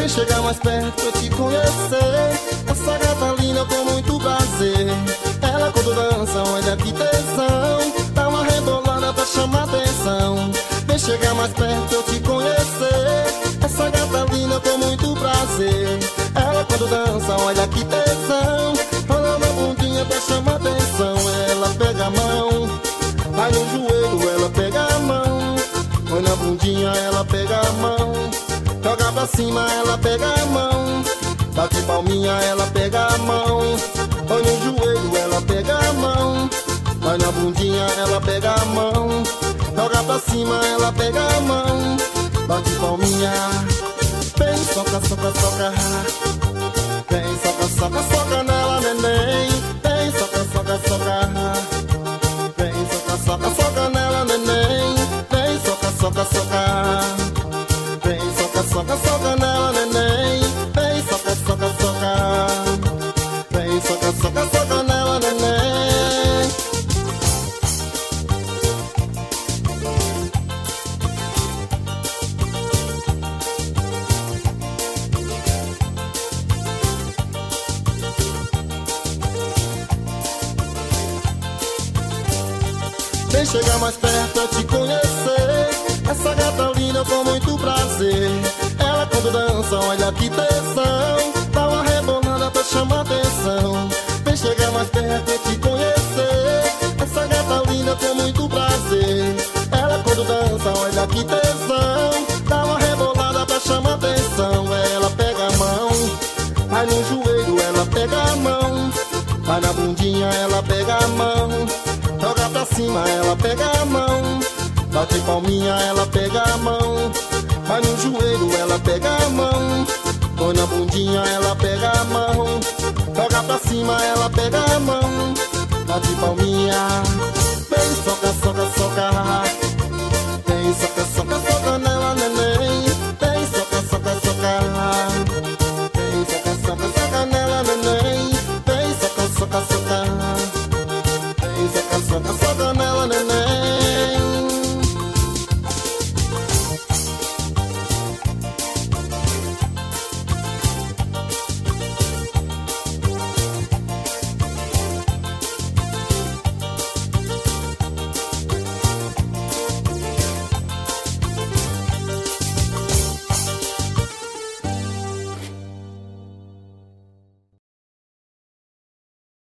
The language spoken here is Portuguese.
Vem chegar mais perto pra eu te conhecer. Essa gata linda com muito prazer. Ela quando dança, olha que tesão. Dá uma rebolada pra chamar atenção. Vem chegar mais perto pra eu te conhecer. Essa gata linda com muito prazer. Ela quando dança, olha que tesão. Rola na bundinha pra chamar atenção. Ela pega a mão, vai no joelho, ela pega a mão. Põe na bundinha, ela pega a mão. Joga pra cima, ela pega a mão. Bate palminha, ela pega a mão. Põe no joelho, ela pega a mão. Vai na bundinha, ela pega a mão. Joga pra cima, ela pega a mão. Bate palminha. Vem, soca, soca, soca. Vem, soca, soca, soca nela, neném. Vem, soca, soca, soca. Vem, soca, soca, soca nela, neném. Vem, soca, soca, soca. Vem, soca, soca, soca nela, neném. Vem, soca, soca, soca. Vem, soca, soca, soca nela, neném. Vem chegar mais perto pra te conhecer. Essa gata linda com muito prazer. Ela quando dança, olha que tesão. Dá uma rebolada pra chamar atenção. Vem chegar mais perto pra te conhecer. Essa gata linda com muito prazer. Ela quando dança, olha que tesão. Dá uma rebolada pra chamar atenção. Ela pega a mão, vai no joelho, ela pega a mão. Vai na bundinha, ela pega a mão. Joga pra cima, ela pega a mão. Bate palminha, ela pega a mão. Vai no joelho, ela pega a mão. Põe na bundinha, ela pega a mão. Joga pra cima, ela pega a mão. Bate palminha. Vem, soca, soca, soca.